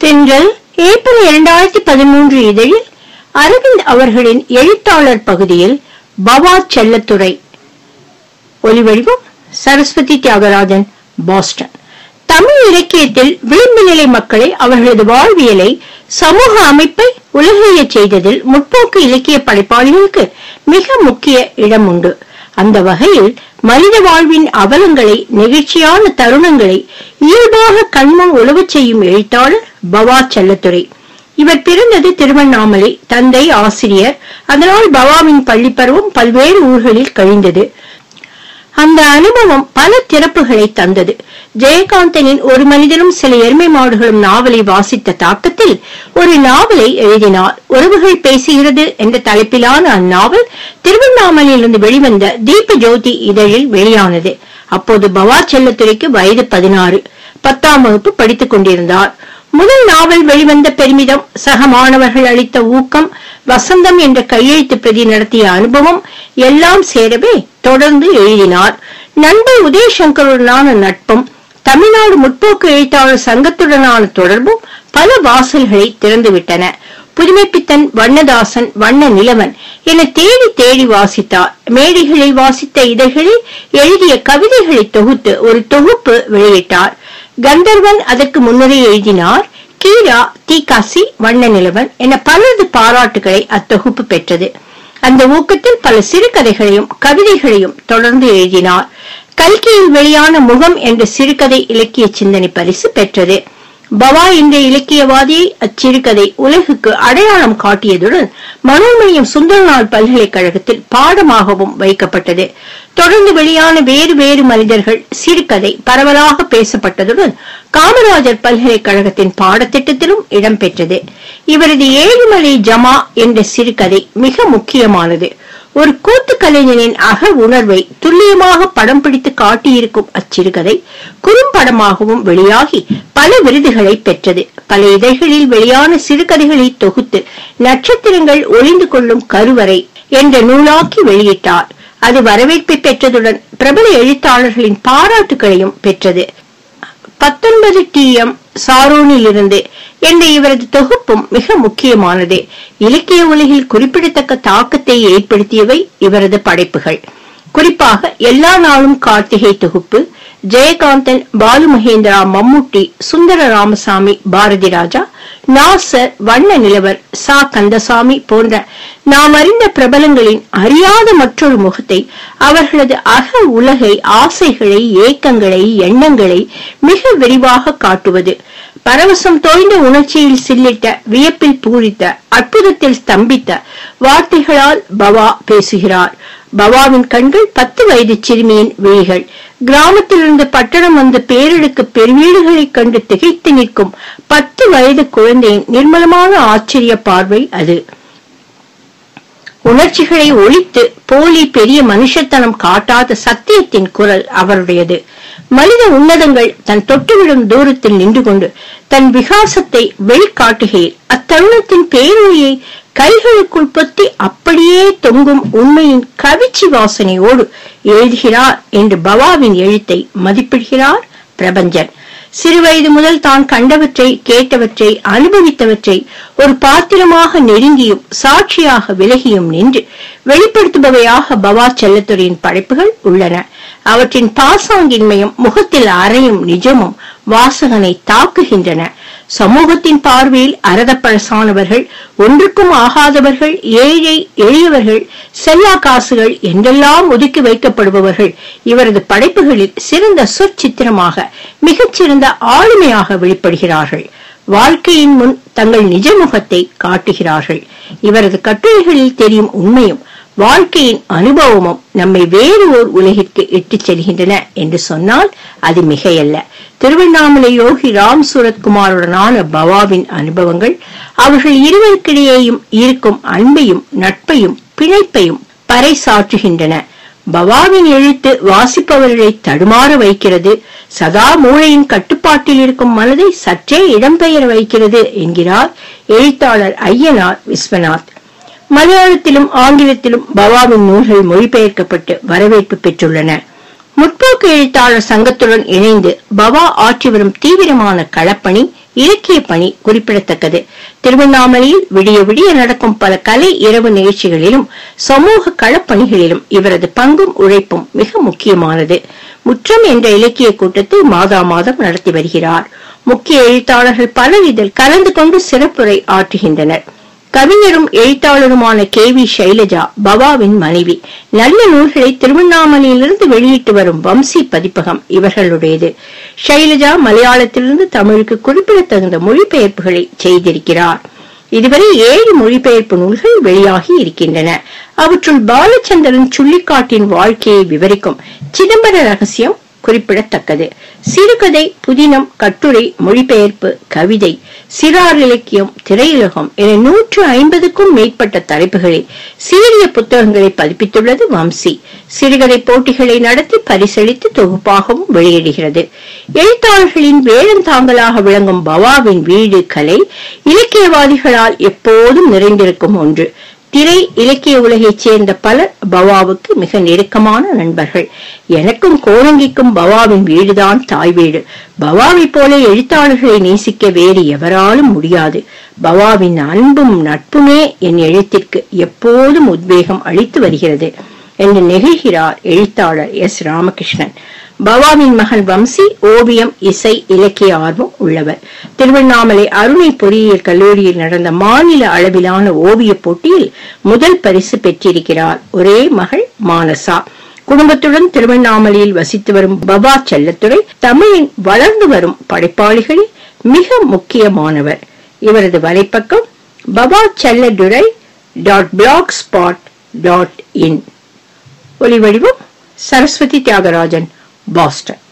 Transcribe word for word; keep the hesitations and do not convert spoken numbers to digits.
தென்றல் ஏப்ரல் இரண்டாயிரத்தி பதிமூன்று இதழில் அரவிந்த் அவர்களின் எழுத்தாளர் பகுதியில் பவா செல்லத்துறை. ஒலிவடிவம் சரஸ்வதி தியாகராஜன், பாஸ்டன். தமிழ் இலக்கியத்தில் விளிம்பு நிலை மக்களை, அவர்களது வாழ்வியலை, சமூக அமைப்பை உலகைய செய்ததில் முற்போக்கு இலக்கிய படைப்பாளிகளுக்கு மிக முக்கிய இடம் உண்டு. அந்த வகையில் மனித வாழ்வின் அவலங்களை, நெகிழ்ச்சியான தருணங்களை இயல்பாக கண்முன் உழவச் செய்யும் எழுத்தாளர் பவா செல்லத்துறை. இவர் பிறந்தது திருவண்ணாமலை. தந்தை ஆசிரியர். அதனால் பவாவின் பள்ளி பருவம் பல்வேறு ஊர்களில் கழிந்தது. அந்த அனுபவம் பல திறப்புகளை தந்தது. ஜெயகாந்தனின் ஒரு மனிதனும் சில எருமை மாடுகளும் நாவலை வாசித்த தாக்கத்தில் ஒரு நாவலை எழுதினார். உறவுகள் பேசுகிறது என்ற தலைப்பிலான அந்நாவல் திருவண்ணாமலையிலிருந்து வெளிவந்த தீப ஜோதி இதழில் வெளியானது. அப்போது பவா செல்லத்துறைக்கு வயது பதினாறு. பத்தாம் வகுப்பு படித்துக் கொண்டிருந்தார். முதல் நாவல் வெளிவந்த பெருமிதம், சக மாணவர்கள் அளித்த ஊக்கம், வசந்தம் என்ற கையெழுத்து பிரதி நடத்திய அனுபவம் எல்லாம் சேரவே தொடர்ந்து எழுதினார். நண்பர் உதயசங்கருடனான நட்பும், தமிழ்நாடு முற்போக்கு எழுத்தாளர் சங்கத்துடனான தொடர்பும் பல வாசல்களை திறந்துவிட்டன. புதுமைப்பித்தன், வண்ணதாசன், வண்ண நிலவன் என தேடி தேடி வாசித்தார். மேடைகளில் வாசித்த இதழ்களில் எழுதிய கவிதைகளை தொகுத்து ஒரு தொகுப்பு வெளியிட்டார். கந்தர்வன் அதற்கு முன்னரே எழுதினார். கீரா, தீகாசி, வண்ண நிலவன் என பலரது பாராட்டுகளை அத்தொகுப்பு பெற்றது. அந்த ஊக்கத்தில் பல சிறுகதைகளையும் கவிதைகளையும் தொடர்ந்து எழுதினார். கல்கியில் வெளியான முகம் என்ற சிறுகதை இலக்கிய சிந்தனை பரிசு பெற்றது. பவா என்ற இலக்கியவாதியை அச்சிறுகதை உலகுக்கு அடையாளம் காட்டியதுடன் மனோன்மணியம் சுந்தரநாள் பல்கலைக்கழகத்தில் பாடமாகவும் வைக்கப்பட்டது. தொடர்ந்து வெளியான வேறு வேறு மனிதர்கள் சிறுகதை பரவலாக பேசப்பட்டதுடன் காமராஜர் பல்கலைக்கழகத்தின் பாடத்திட்டத்திலும் இடம்பெற்றது. இவரது ஏழுமலை ஜமா என்ற சிறுகதை மிக முக்கியமானது. ஒரு கூத்து கலைஞனின் அக உணர்வை துல்லியமாக படம் பிடித்து காட்டியிருக்கும் அச்சிறுகதை குறும்படமாகவும் வெளியாகி பல விருதுகளை பெற்றது. பல இதழ்களில் வெளியான சிறுகதைகளை தொகுத்து நட்சத்திரங்கள் ஒளிந்து கொள்ளும் கருவறை என்ற நூலாக்கி வெளியிட்டார். அது வரவேற்பை பெற்றதுடன் பிரபல எழுத்தாளர்களின் பாராட்டுகளையும் பெற்றது. பத்தொன்பது டி எம் சாரோனிலிருந்து என்ற இவரது தொகுப்பும் மிக முக்கியமானது. இலக்கிய உலகில் குறிப்பிடத்தக்க தாக்கத்தை ஏற்படுத்தியவை இவரது படைப்புகள். குறிப்பாக எல்லா நாளும் கார்த்திகை தொகுப்பு, ஜெயகாந்தன், பாலு மகேந்திரா, மம்முட்டி, சுந்தர ராமசாமி, பாரதி ராஜா, நாசர், வண்ண நிலவர், சா கந்தசாமி போன்ற நாம் அறிந்த பிரபலங்களின் அறியாத மற்றொரு முகத்தை, அவர்களது அக உலகை, ஆசைகளை, ஏக்கங்களை, எண்ணங்களை மிக விரிவாக காட்டுவது. பரவசம் தோய்ந்த உணர்ச்சியில் சில்லிட்ட, வியப்பில் பூரித்த, அற்புதத்தில் ஸ்தம்பித்த வார்த்தைகளால் பவா பேசுகிறார். பவாவின் கண்கள் பத்து வயது சிறுமியின் விழிகள். கிராமத்திலிருந்து பட்டணம் வந்த பேரெடுக்க பெருவீடுகளைக் கண்டு திகைத்து நிற்கும் பத்து வயது குழந்தையின் நிர்மலமான ஆச்சரிய பார்வை அது. உணர்ச்சிகளை ஒழித்து போலி பெரிய மனுஷத்தனம் காட்டாத சத்தியத்தின் குரல் அவருடையது. மனித உன்னதங்கள் தன் தொட்டுவிடும் தூரத்தில் நின்று கொண்டு தன் விகாசத்தை வெளிக்காட்டுகையில் அத்தருணத்தின் பேரொழியை கைகளுக்குள் பொத்தி அப்படியே தொங்கும் உண்மையின் கவிச்சி வாசனையோடு எழுதுகிறார் என்று பவாவின் எழுத்தை மதிப்பிடுகிறார் பிரபஞ்சன். சிறுவயது முதல் தான் கண்டவற்றை, கேட்டவற்றை, அனுபவித்தவற்றை ஒரு பாத்திரமாக நெருங்கியும் சாட்சியாக விலகியும் நின்று வெளிப்படுத்துபவையாக பவா செல்லத்துறையின் படைப்புகள் உள்ளன. அவற்றின் பாசாங்கின்மையும் முகத்தில் அறையும் நிஜமும் வாசகனை தாக்குகின்றன. சமூகத்தின் பார்வையில் அரதப்பழசானவர்கள், ஒன்றுக்கும் ஆகாதவர்கள், ஏழை எளியவர்கள், செல்லா காசுகள் என்றெல்லாம் ஒதுக்கி வைக்கப்படுபவர்கள் இவரது படைப்புகளில் சிறந்த சொற்சித்திரமாக, மிகச்சிறந்த ஆளுமையாக வெளிப்படுகிறார்கள். வாழ்க்கையின் முன் தங்கள் நிஜ முகத்தை காட்டுகிறார்கள். இவரது கட்டுரைகளில் தெரியும் உண்மையும் வாழ்க்கையின் அனுபவமும் நம்மை வேறு ஓர் உலகிற்கு இட்டுச் செல்கின்றன என்று சொன்னால் அது மிகையல்ல. திருவண்ணாமலை யோகி ராம் சூரத்குமாருடனான பவாவின் அனுபவங்கள் அவர்கள் இருவருக்கிடையேயும் இருக்கும் அன்பையும் நட்பையும் பிணைப்பையும் பறைசாற்றுகின்றன. பவாவின் எழுத்து வாசிப்பவர்களை தடுமாற வைக்கிறது. சதா மூளையின் கட்டுப்பாட்டில் இருக்கும் மனதை சற்றே இடம்பெயர வைக்கிறது என்கிறார் எழுத்தாளர் ஐயனார் விஸ்வநாத். மலையாளத்திலும் ஆங்கிலத்திலும் பவாவின் நூல்கள் மொழிபெயர்க்கப்பட்டு வரவேற்பு பெற்றுள்ளன. முற்போக்கு எழுத்தாளர் சங்கத்துடன் இணைந்து பவா ஆற்றி வரும் தீவிரமான களப்பணி, இலக்கிய பணி குறிப்பிடத்தக்கது. திருவண்ணாமலையில் விடிய விடிய நடக்கும் பல கலை இரவு நிகழ்ச்சிகளிலும் சமூக களப்பணிகளிலும் இவரது பங்கும் உழைப்பும் மிக முக்கியமானது. முற்றம் என்ற இலக்கிய கூட்டத்தை மாதா மாதம் நடத்தி வருகிறார். முக்கிய எழுத்தாளர்கள் பலர் இதில் கலந்து கொண்டு சிறப்புரை ஆற்றுகின்றனர். கவிஞரும் எழுத்தாளருமான கே வி சைலஜா பவாவின் மனைவி. நல்ல நூல்களை திருவண்ணாமலையிலிருந்து வெளியிட்டு வரும் வம்சி பதிப்பகம் இவர்களுடையது. சைலஜா மலையாளத்திலிருந்து தமிழுக்கு குறிப்பிடத்தகுந்த மொழிபெயர்ப்புகளை செய்திருக்கிறார். இதுவரை ஏழு மொழிபெயர்ப்பு நூல்கள் வெளியாகி இருக்கின்றன. அவற்றுள் பாலச்சந்திரன் சுள்ளிக்காட்டின் வாழ்க்கையை விவரிக்கும் சிதம்பர ரகசியம் குறிப்பிடத்தக்கது. சிறுகதை, புதினம், கட்டுரை, மொழிபெயர்ப்பு, கவிதை, சிறார் இலக்கியம், திரையுலகம் என நூற்று ஐம்பதுக்கும் மேற்பட்ட தலைப்புகளில் சீரிய புத்தகங்களை பதிப்பித்துள்ளது வம்சி. சிறுகதை போட்டிகளை நடத்தி பரிசளித்து தொகுப்பாகவும் வெளியிடுகிறது. எழுத்தாளர்களின் வேளந்தாங்கலாக விளங்கும் பவாவின் வீடு கலை இலக்கியவாதிகளால் எப்போதும் நிறைந்திருக்கும் ஒன்று. திரை இலக்கிய உலகைச் சேர்ந்த பலர் பவாவுக்கு மிக நெருக்கமான நண்பர்கள். எனக்கும் கோரங்கிக்கும் பவாவின் வீடுதான் தாய் வீடு. பவாவை போல எழுத்தாளர்களை நேசிக்க வேறு எவராலும் முடியாது. பவாவின் அன்பும் நட்புமே என் எழுத்திற்கு எப்போதும் உத்வேகம் அளித்து வருகிறது என்று நெகிழ்கிறார் எழுத்தாளர் எஸ் ராமகிருஷ்ணன். பவாவின் மகன் வம்சி ஓவியம், இசை, இலக்கிய ஆர்வம் உள்ளவர். திருவண்ணாமலை அருணை பொறியியல் கல்லூரியில் நடந்த மாநில அளவிலான ஓவிய போட்டியில் முதல் பரிசு பெற்றிருக்கிறார். ஒரே மகள் மானசா. குடும்பத்துடன் திருவண்ணாமலையில் வசித்து வரும் பவா செல்லத்துறை தமிழின் வளர்ந்து வரும் படைப்பாளிகளில் மிக முக்கியமானவர். இவரது வலைப்பக்கம் Bava Chelladurai dot blogspot dot in. ஒலிவடிவம் சரஸ்வதி தியாகராஜன், பாஸ்டன்.